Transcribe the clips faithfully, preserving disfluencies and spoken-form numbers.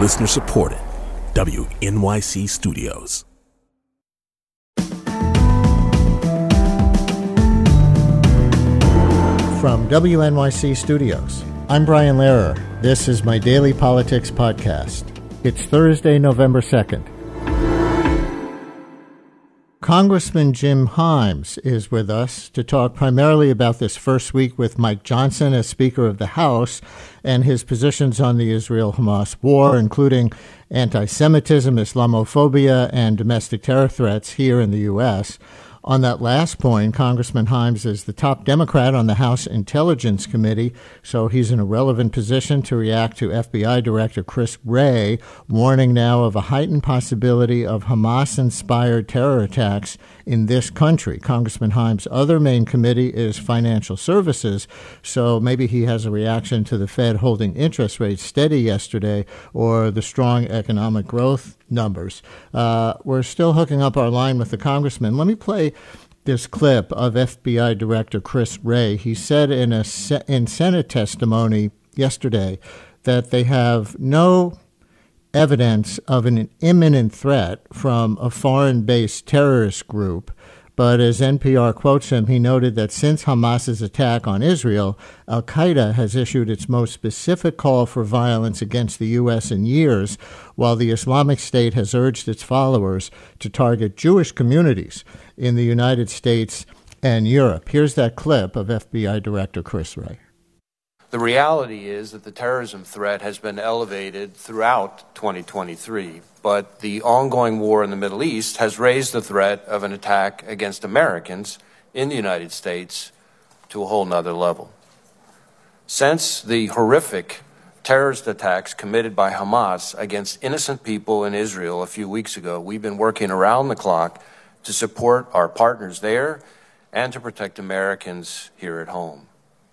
Listener supported. W N Y C Studios. From W N Y C Studios, I'm Brian Lehrer. This is my daily politics podcast. It's Thursday, November second. Congressman Jim Himes is with us to talk primarily about this first week with Mike Johnson as Speaker of the House and his positions on the Israel-Hamas war, including anti-Semitism, Islamophobia, and domestic terror threats here in the U S On that last point, Congressman Himes is the top Democrat on the House Intelligence Committee, so he's in a relevant position to react to F B I Director Chris Wray, warning now of a heightened possibility of Hamas-inspired terror attacks in this country. Congressman Himes' other main committee is Financial Services, so maybe he has a reaction to the Fed holding interest rates steady yesterday or the strong economic growth numbers. Uh, we're still hooking up our line with the congressman. Let me play this clip of F B I Director Chris Wray. He said in a se- in Senate testimony yesterday that they have no evidence of an imminent threat from a foreign-based terrorist group. But as N P R quotes him, he noted that since Hamas's attack on Israel, al-Qaeda has issued its most specific call for violence against the U S in years, while the Islamic State has urged its followers to target Jewish communities in the United States and Europe. Here's that clip of F B I Director Chris Wray. The reality is that the terrorism threat has been elevated throughout twenty twenty-three, but the ongoing war in the Middle East has raised the threat of an attack against Americans in the United States to a whole nother level. Since the horrific terrorist attacks committed by Hamas against innocent people in Israel a few weeks ago, we've been working around the clock to support our partners there and to protect Americans here at home.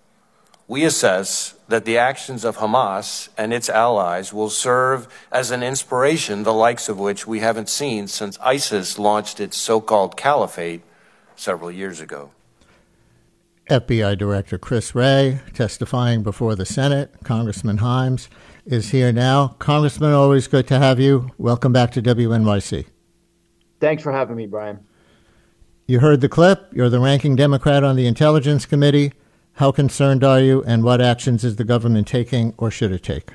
We assess that the actions of Hamas and its allies will serve as an inspiration, the likes of which we haven't seen since ISIS launched its so-called caliphate several years ago. F B I Director Chris Wray testifying before the Senate. Congressman Himes is here now. Congressman, always good to have you. Welcome back to W N Y C. Thanks for having me, Brian. You heard the clip. You're the ranking Democrat on the Intelligence Committee. How concerned are you, and what actions is the government taking or should it take?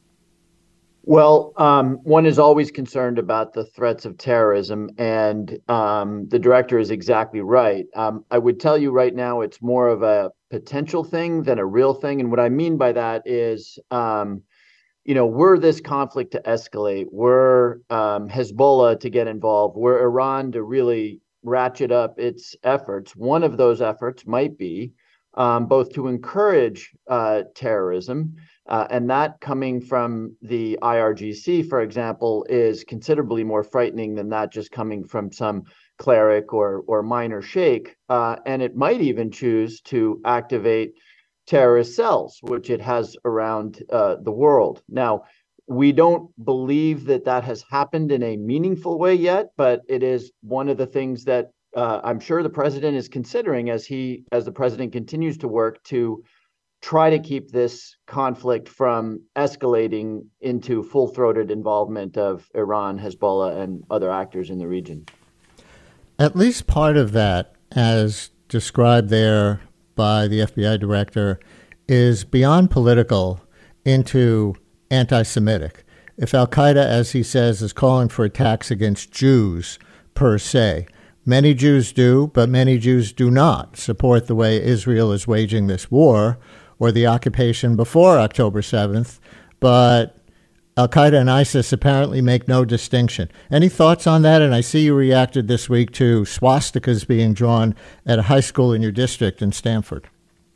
Well, um, one is always concerned about the threats of terrorism, and um, the director is exactly right. Um, I would tell you right now it's more of a potential thing than a real thing. And what I mean by that is, um, you know, were this conflict to escalate, were um, Hezbollah to get involved, were Iran to really ratchet up its efforts, one of those efforts might be Um, both to encourage uh, terrorism, uh, and that coming from the I R G C, for example, is considerably more frightening than that just coming from some cleric or or minor sheikh. Uh, and it might even choose to activate terrorist cells, which it has around uh, the world. Now, we don't believe that that has happened in a meaningful way yet, but it is one of the things that Uh, I'm sure the president is considering as he, as the president continues to work to try to keep this conflict from escalating into full-throated involvement of Iran, Hezbollah, and other actors in the region. At least part of that, as described there by the F B I director, is beyond political into anti-Semitic. If al-Qaeda, as he says, is calling for attacks against Jews per se, many Jews do, but many Jews do not support the way Israel is waging this war or the occupation before October seventh, but al-Qaeda and ISIS apparently make no distinction. Any thoughts on that? And I see you reacted this week to swastikas being drawn at a high school in your district in Stamford.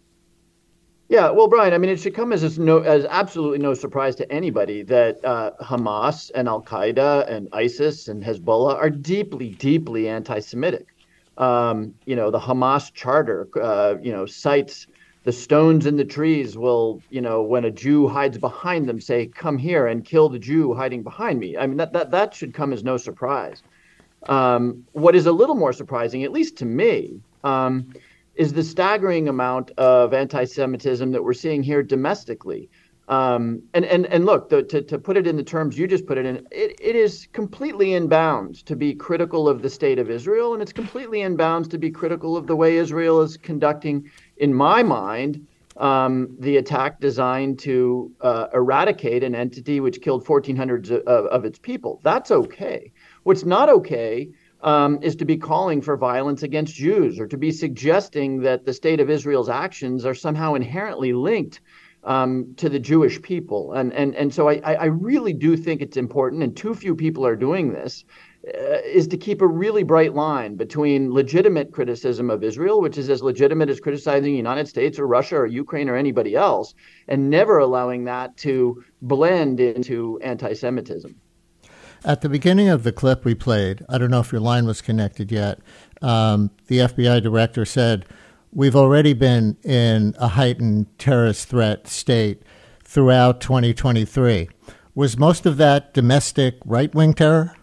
Yeah, well, Brian, I mean, it should come as no, as absolutely no surprise to anybody that uh, Hamas and Al-Qaeda and ISIS and Hezbollah are deeply, deeply anti-Semitic. Um, you know, the Hamas charter, uh, you know, cites the stones in the trees will, you know, when a Jew hides behind them, say, come here and kill the Jew hiding behind me. I mean, that that that should come as no surprise. Um, what is a little more surprising, at least to me, um, is the staggering amount of anti-Semitism that we're seeing here domestically. Um, and, and, and look, the, to, to put it in the terms you just put it in, it, it is completely in bounds to be critical of the state of Israel, and it's completely in bounds to be critical of the way Israel is conducting, in my mind, um, the attack designed to uh, eradicate an entity which killed fourteen hundred of, of its people. That's okay. What's not okay um, is to be calling for violence against Jews, or to be suggesting that the state of Israel's actions are somehow inherently linked um, to the Jewish people. And, and, and so I, I really do think it's important, and too few people are doing this, uh, is to keep a really bright line between legitimate criticism of Israel, which is as legitimate as criticizing the United States or Russia or Ukraine or anybody else, and never allowing that to blend into anti-Semitism. At the beginning of the clip we played, I don't know if your line was connected yet, um, the F B I director said, we've already been in a heightened terrorist threat state throughout twenty twenty-three. Was most of that domestic right-wing terror?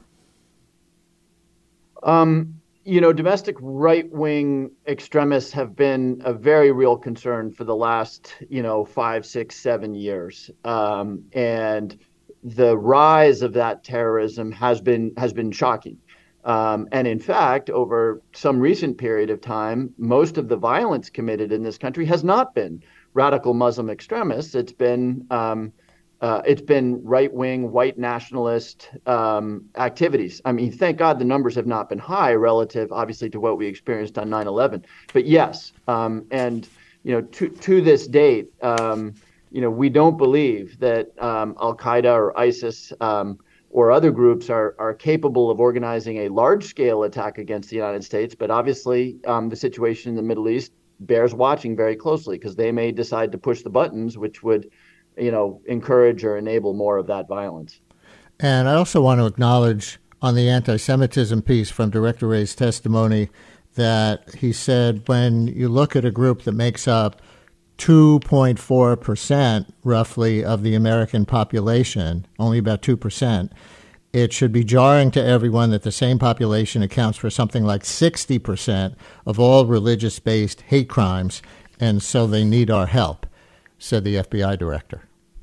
Um, you know, domestic right-wing extremists have been a very real concern for the last, you know, five, six, seven years. Um, and the rise of that terrorism has been has been shocking. Um, and in fact, over some recent period of time, most of the violence committed in this country has not been radical Muslim extremists. It's been um, uh, it's been right-wing, white nationalist um, activities. I mean, thank God the numbers have not been high relative, obviously, to what we experienced on nine eleven. But yes, um, and you know, to to this date, um, you know, we don't believe that um, Al-Qaeda or ISIS um, or other groups are are capable of organizing a large-scale attack against the United States. But obviously, um, the situation in the Middle East bears watching very closely, because they may decide to push the buttons, which would, you know, encourage or enable more of that violence. And I also want to acknowledge on the anti-Semitism piece from Director Wray's testimony that he said when you look at a group that makes up two point four percent roughly of the American population, only about two percent, it should be jarring to everyone that the same population accounts for something like sixty percent of all religious-based hate crimes, and so they need our help, said the F B I director.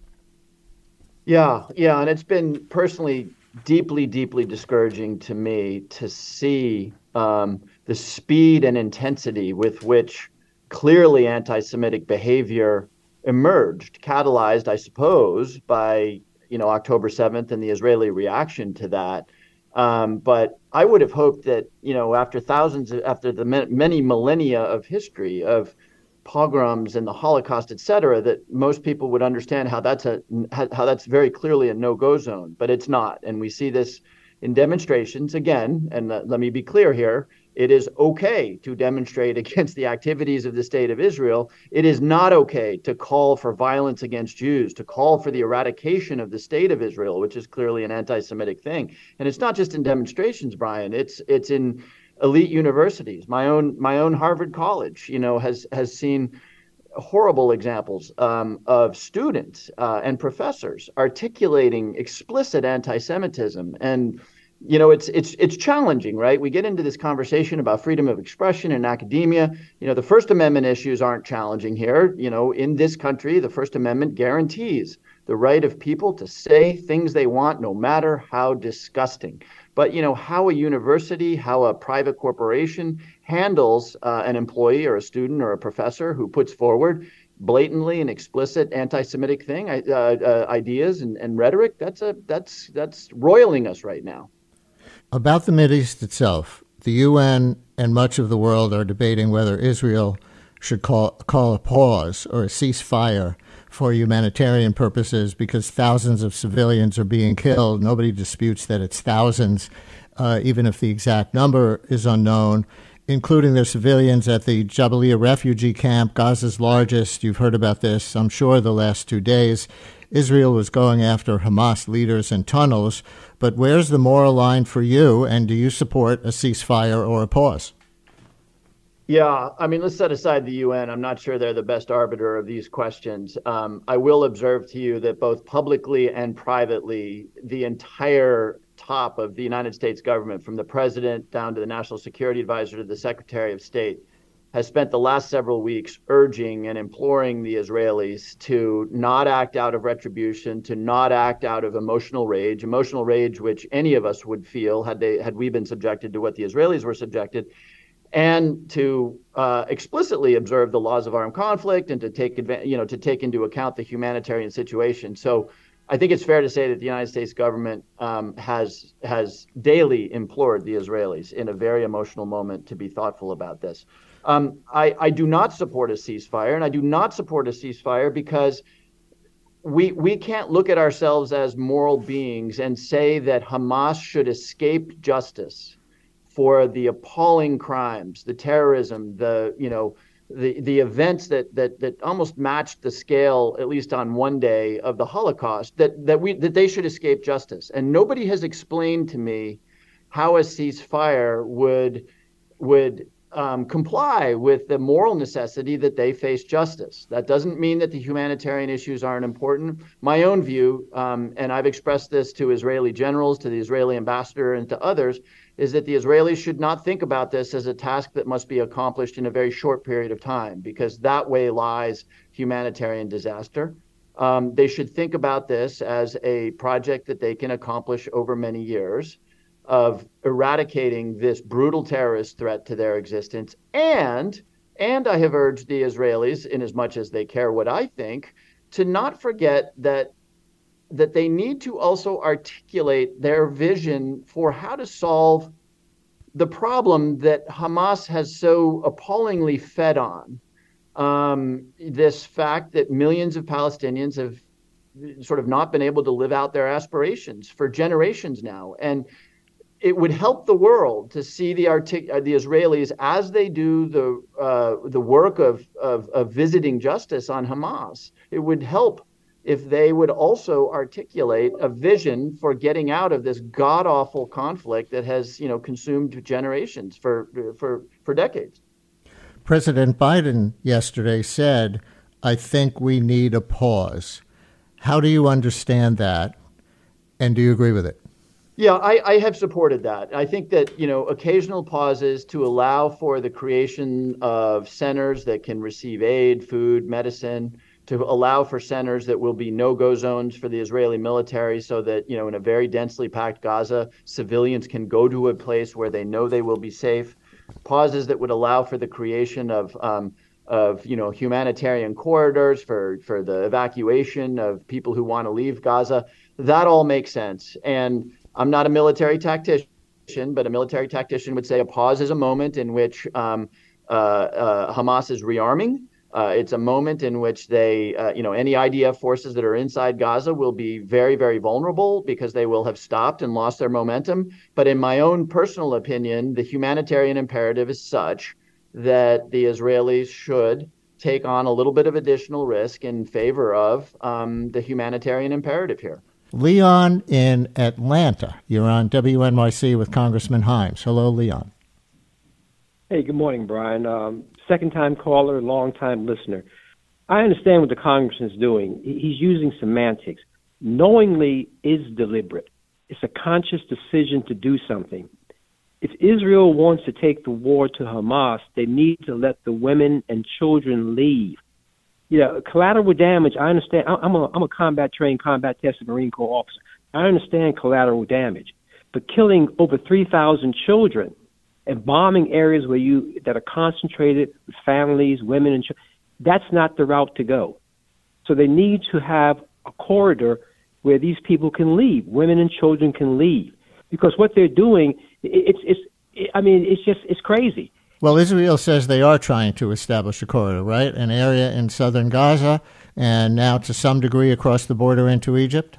Yeah, yeah, and it's been personally deeply, deeply discouraging to me to see um, the speed and intensity with which clearly anti-Semitic behavior emerged, catalyzed, I suppose, by, you know, October seventh and the Israeli reaction to that. Um, but I would have hoped that, you know, after thousands, after the many millennia of history of pogroms and the Holocaust, et cetera, that most people would understand how that's a how that's very clearly a no-go zone. But it's not, and we see this in demonstrations again. And uh, let me be clear here: it is okay to demonstrate against the activities of the state of Israel. It is not okay to call for violence against Jews, to call for the eradication of the state of Israel, which is clearly an anti-Semitic thing. And it's not just in demonstrations, Brian. It's it's in elite universities. My own my own Harvard College, you know, has has seen horrible examples um, of students uh, and professors articulating explicit anti-Semitism. And you know, it's it's it's challenging, right? We get into this conversation about freedom of expression in academia. You know, the First Amendment issues aren't challenging here. You know, in this country, the First Amendment guarantees the right of people to say things they want, no matter how disgusting. But, you know, how a university, how a private corporation handles uh, an employee or a student or a professor who puts forward blatantly and explicit anti-Semitic thing, uh, uh, ideas and, and rhetoric, that's a that's that's roiling us right now. About the Mideast itself, the U N and much of the world are debating whether Israel should call call a pause or a ceasefire for humanitarian purposes, because thousands of civilians are being killed. Nobody disputes that it's thousands, uh, even if the exact number is unknown, including their civilians at the Jabalia refugee camp, Gaza's largest. You've heard about this, I'm sure, the last two days. Israel was going after Hamas leaders in tunnels. But where's the moral line for you, and do you support a ceasefire or a pause? Yeah, I mean, let's set aside the U N. I'm not sure they're the best arbiter of these questions. Um, I will observe to you that both publicly and privately, the entire top of the United States government, from the president down to the national security advisor to the secretary of state, has spent the last several weeks urging and imploring the Israelis to not act out of retribution, to not act out of emotional rage, emotional rage which any of us would feel had they had we been subjected to what the Israelis were subjected, and to uh, explicitly observe the laws of armed conflict and to take advantage, you know, to take into account the humanitarian situation. So I think it's fair to say that the United States government um, has has daily implored the Israelis in a very emotional moment to be thoughtful about this. Um, I, I do not support a ceasefire, and I do not support a ceasefire because we we can't look at ourselves as moral beings and say that Hamas should escape justice for the appalling crimes, the terrorism, the you know the the events that that that almost matched the scale, at least on one day, of the Holocaust. That that we that they should escape justice, and nobody has explained to me how a ceasefire would would Um, comply with the moral necessity that they face justice. That doesn't mean that the humanitarian issues aren't important. My own view, um, and I've expressed this to Israeli generals, to the Israeli ambassador, and to others, is that the Israelis should not think about this as a task that must be accomplished in a very short period of time, because that way lies humanitarian disaster. Um, they should think about this as a project that they can accomplish over many years, of eradicating this brutal terrorist threat to their existence. And, and I have urged the Israelis, in as much as they care what I think, to not forget that, that they need to also articulate their vision for how to solve the problem that Hamas has so appallingly fed on. Um, this fact that millions of Palestinians have sort of not been able to live out their aspirations for generations now. And it would help the world to see the artic- the Israelis, as they do the uh, the work of, of of visiting justice on Hamas. It would help if they would also articulate a vision for getting out of this god-awful conflict that has, you know, consumed generations for for for decades. President Biden yesterday said, "I think we need a pause." How do you understand that, and do you agree with it? Yeah, I, I have supported that. I think that, you know, occasional pauses to allow for the creation of centers that can receive aid, food, medicine, to allow for centers that will be no-go zones for the Israeli military so that, you know, in a very densely packed Gaza, civilians can go to a place where they know they will be safe. Pauses that would allow for the creation of, um, of you know, humanitarian corridors for, for the evacuation of people who want to leave Gaza. That all makes sense. And I'm not a military tactician, but a military tactician would say a pause is a moment in which um, uh, uh, Hamas is rearming. Uh, it's a moment in which they, uh, you know, any I D F forces that are inside Gaza will be very, very vulnerable because they will have stopped and lost their momentum. But in my own personal opinion, the humanitarian imperative is such that the Israelis should take on a little bit of additional risk in favor of um, the humanitarian imperative here. Leon in Atlanta. You're on W N Y C with Congressman Himes. Hello, Leon. Hey, good morning, Brian. Um, second-time caller, long-time listener. I understand what the congressman's doing. He's using semantics. Knowingly is deliberate. It's a conscious decision to do something. If Israel wants to take the war to Hamas, they need to let the women and children leave. You know, collateral damage, I understand. I'm a, I'm a combat-trained, combat-tested Marine Corps officer. I understand collateral damage. But killing over three thousand children and bombing areas where you that are concentrated with families, women, and children, that's not the route to go. So they need to have a corridor where these people can leave, women and children can leave. Because what they're doing, it's, it's, it, I mean, it's just, it's crazy. Well, Israel says they are trying to establish a corridor, right? An area in southern Gaza and now to some degree across the border into Egypt?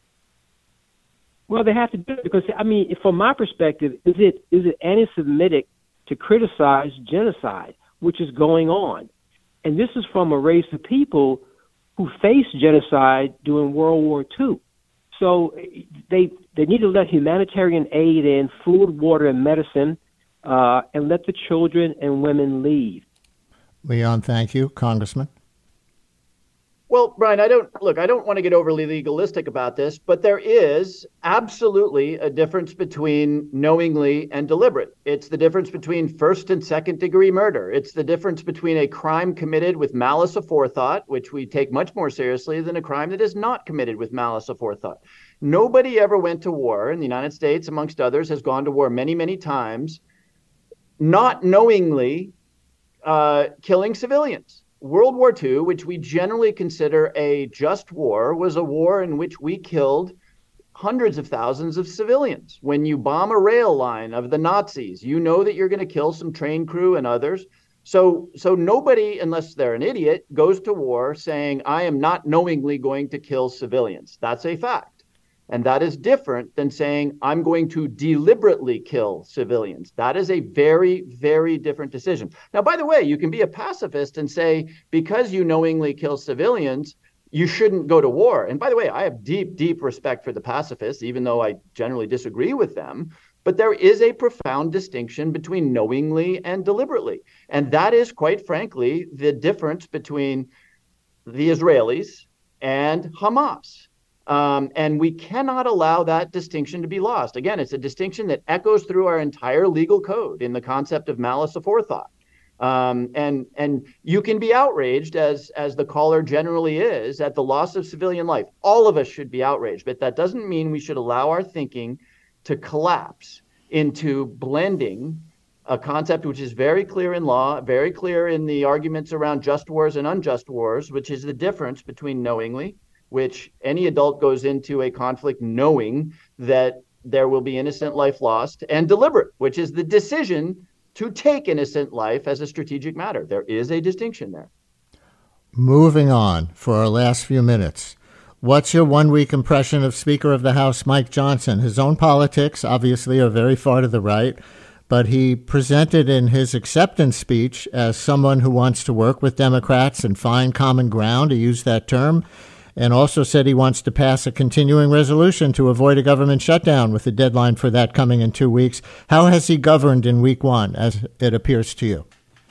Well, they have to do it because, I mean, from my perspective, is it is it anti-Semitic to criticize genocide, which is going on? And this is from a race of people who faced genocide during World War Two. So they they need to let humanitarian aid in, food, water, and medicine, uh, and let the children and women leave. Leon, thank you. Congressman? Well, Brian, I don't look, I don't want to get overly legalistic about this, but there is absolutely a difference between knowingly and deliberate. It's the difference between first and second degree murder. It's the difference between a crime committed with malice aforethought, which we take much more seriously than a crime that is not committed with malice aforethought. Nobody ever went to war in the United States, amongst others, has gone to war many, many times, not knowingly uh, killing civilians. World War Two, which we generally consider a just war, was a war in which we killed hundreds of thousands of civilians. When you bomb a rail line of the Nazis, you know that you're going to kill some train crew and others. So, so nobody, unless they're an idiot, goes to war saying, I am not knowingly going to kill civilians. That's a fact. And that is different than saying, I'm going to deliberately kill civilians. That is a very, very different decision. Now, by the way, you can be a pacifist and say, because you knowingly kill civilians, you shouldn't go to war. And by the way, I have deep, deep respect for the pacifists, even though I generally disagree with them. But there is a profound distinction between knowingly and deliberately. And that is, quite frankly, the difference between the Israelis and Hamas. Um, and we cannot allow that distinction to be lost. Again, it's a distinction that echoes through our entire legal code in the concept of malice aforethought. Um, and and you can be outraged, as as the caller generally is, at the loss of civilian life. All of us should be outraged, but that doesn't mean we should allow our thinking to collapse into blending a concept which is very clear in law, very clear in the arguments around just wars and unjust wars, which is the difference between knowingly, which any adult goes into a conflict knowing that there will be innocent life lost, and deliberate, which is the decision to take innocent life as a strategic matter. There is a distinction there. Moving on for our last few minutes. What's your one-week impression of Speaker of the House Mike Johnson? His own politics, obviously, are very far to the right, but he presented in his acceptance speech as someone who wants to work with Democrats and find common ground, to use that term, and also said he wants to pass a continuing resolution to avoid a government shutdown, with a deadline for that coming in two weeks. How has he governed in week one, as it appears to you?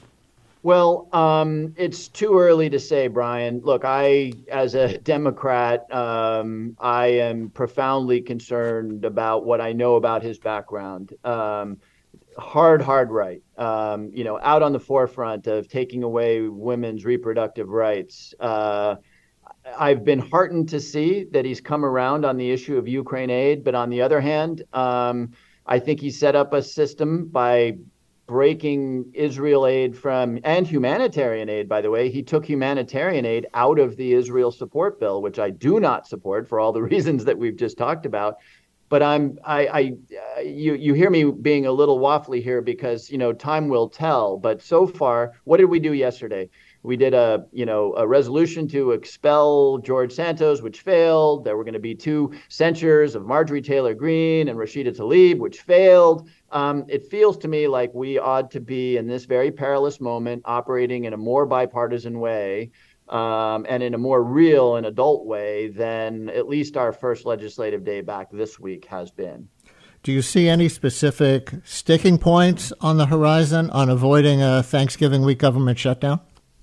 Well, um, it's too early to say, Brian. Look, I, as a Democrat, um, I am profoundly concerned about what I know about his background. Um, hard, hard right, um, you know, out on the forefront of taking away women's reproductive rights. Uh, I've been heartened to see that he's come around on the issue of Ukraine aid. But on the other hand, um, I think he set up a system by breaking Israel aid from, and humanitarian aid, by the way. He took humanitarian aid out of the Israel support bill, which I do not support for all the reasons that we've just talked about. But I'm, I, I, uh, you, you hear me being a little waffly here because, you know, time will tell. But so far, what did we do yesterday? We did a, you know, a resolution to expel George Santos, which failed. There were going to be two censures of Marjorie Taylor Greene and Rashida Tlaib, which failed. Um, it feels to me like we ought to be, in this very perilous moment, operating in a more bipartisan way um, and in a more real and adult way than at least our first legislative day back this week has been. Do you see any specific sticking points on the horizon on avoiding a Thanksgiving week government shutdown?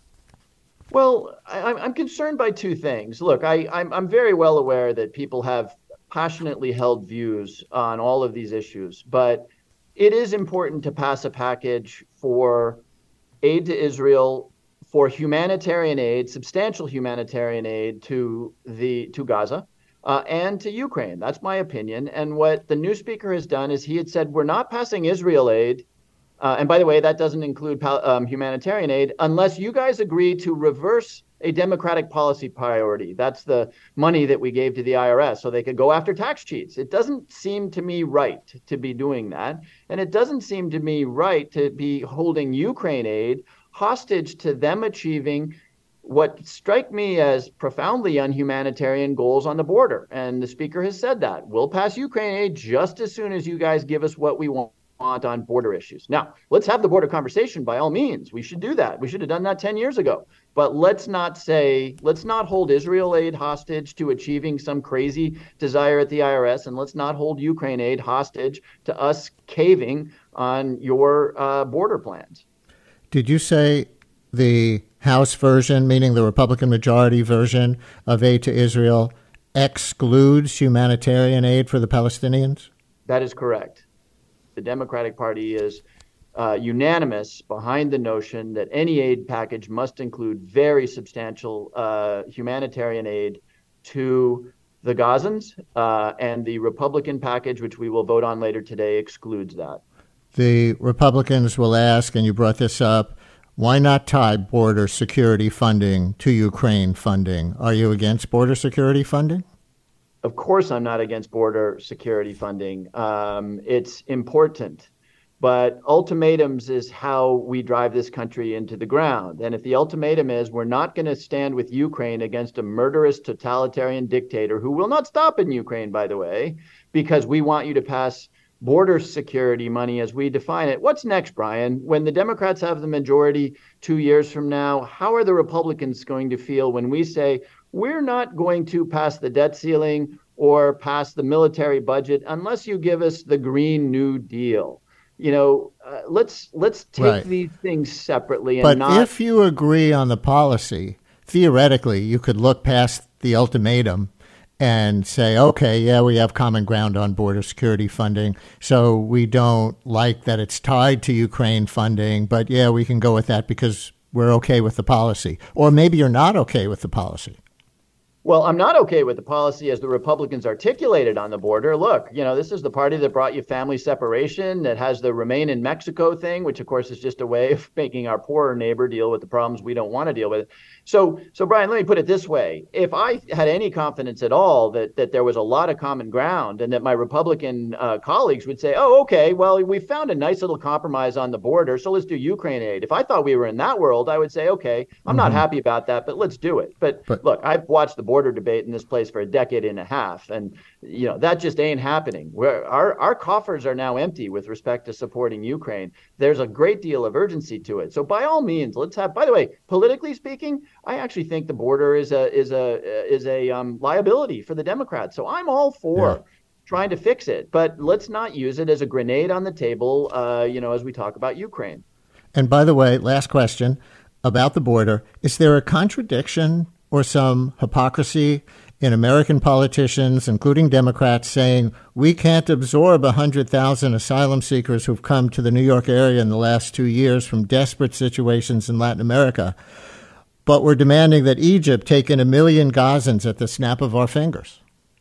Well, I, I'm concerned by two things. Look, I, I'm, I'm very well aware that people have passionately held views on all of these issues, but it is important to pass a package for aid to Israel, for humanitarian aid, substantial humanitarian aid to the to Gaza uh, and to Ukraine. That's my opinion. And what the new speaker has done is he had said, we're not passing Israel aid. Uh, and by the way, that doesn't include um, humanitarian aid unless you guys agree to reverse a Democratic policy priority. That's the money that we gave to the I R S so they could go after tax cheats. It doesn't seem to me right to be doing that. And it doesn't seem to me right to be holding Ukraine aid hostage to them achieving what strike me as profoundly unhumanitarian goals on the border. And the speaker has said that. We'll pass Ukraine aid just as soon as you guys give us what we want on border issues. Now, let's have the border conversation by all means. We should do that. We should have done that ten years ago. But let's not say, let's not hold Israel aid hostage to achieving some crazy desire at the I R S, and let's not hold Ukraine aid hostage to us caving on your uh, border plans. Did you say the House version, meaning the Republican majority version of aid to Israel, excludes humanitarian aid for the Palestinians? That is correct. The Democratic Party is uh, unanimous behind the notion that any aid package must include very substantial uh, humanitarian aid to the Gazans, uh, and the Republican package, which we will vote on later today, excludes that. The Republicans will ask, and you brought this up, why not tie border security funding to Ukraine funding? Are you against border security funding? Of course, I'm not against border security funding. Um, it's important. But ultimatums is how we drive this country into the ground. And if the ultimatum is we're not going to stand with Ukraine against a murderous totalitarian dictator who will not stop in Ukraine, by the way, because we want you to pass border security money as we define it. What's next, Brian? When the Democrats have the majority two years from now, how are the Republicans going to feel when we say we're not going to pass the debt ceiling or pass the military budget unless you give us the Green New Deal? You know, uh, let's let's take right. these things separately. And but not... if you agree on the policy, theoretically, you could look past the ultimatum and say, okay, yeah, we have common ground on border security funding, so we don't like that it's tied to Ukraine funding, but yeah, we can go with that because we're okay with the policy. Or maybe you're not okay with the policy. Well, I'm not okay with the policy as the Republicans articulated on the border. Look, you know, this is the party that brought you family separation, that has the Remain in Mexico thing, which, of course, is just a way of making our poorer neighbor deal with the problems we don't want to deal with. So, so Brian, let me put it this way. If I had any confidence at all that that there was a lot of common ground and that my Republican uh, colleagues would say, oh, okay, well, we found a nice little compromise on the border, so let's do Ukraine aid. If I thought we were in that world, I would say, okay, I'm mm-hmm. not happy about that, but let's do it. But, but look, I've watched the border debate in this place for a decade and a half. And, you know, that just ain't happening. We're, our, our coffers are now empty with respect to supporting Ukraine. There's a great deal of urgency to it. So by all means, let's have, by the way, politically speaking, I actually think the border is a is a is a um, liability for the Democrats. So I'm all for yeah. trying to fix it, but let's not use it as a grenade on the table, uh, you know, as we talk about Ukraine. And by the way, last question about the border. Is there a contradiction or some hypocrisy in American politicians, including Democrats, saying we can't absorb one hundred thousand asylum seekers who've come to the New York area in the last two years from desperate situations in Latin America, but we're demanding that Egypt take in a million Gazans at the snap of our fingers?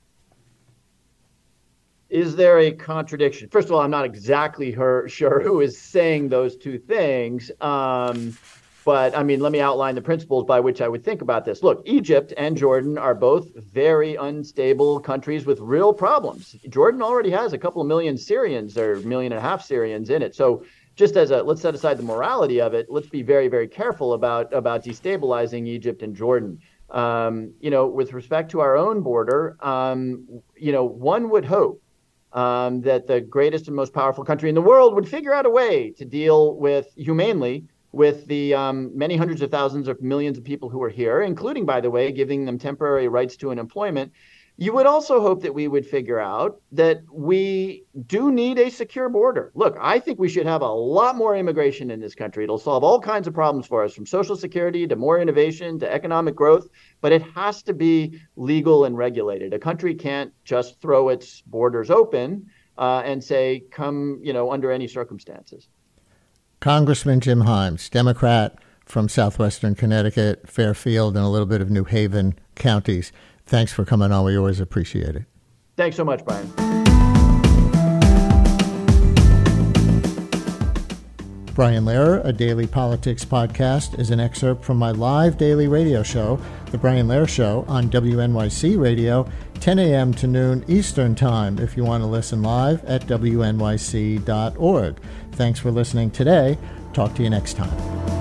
Is there a contradiction? First of all, I'm not exactly her, sure who is saying those two things. Um, But, I mean, let me outline the principles by which I would think about this. Look, Egypt and Jordan are both very unstable countries with real problems. Jordan already has a couple of million Syrians or a million and a half Syrians in it. So just as a, let's set aside the morality of it, let's be very, very careful about, about destabilizing Egypt and Jordan. Um, you know, with respect to our own border, um, you know, one would hope um, that the greatest and most powerful country in the world would figure out a way to deal with humanely with the um, many hundreds of thousands of millions of people who are here, including, by the way, giving them temporary rights to an employment. You would also hope that we would figure out that we do need a secure border. Look, I think we should have a lot more immigration in this country. It'll solve all kinds of problems for us, from Social Security to more innovation to economic growth, but it has to be legal and regulated. A country can't just throw its borders open uh, and say, come, you know, under any circumstances. Congressman Jim Himes, Democrat from southwestern Connecticut, Fairfield, and a little bit of New Haven counties. Thanks for coming on. We always appreciate it. Thanks so much, Brian. Brian Lehrer, a daily politics podcast, is an excerpt from my live daily radio show, The Brian Lehrer Show, on W N Y C Radio, ten a.m. to noon Eastern Time, if you want to listen live at W N Y C dot org. Thanks for listening today. Talk to you next time.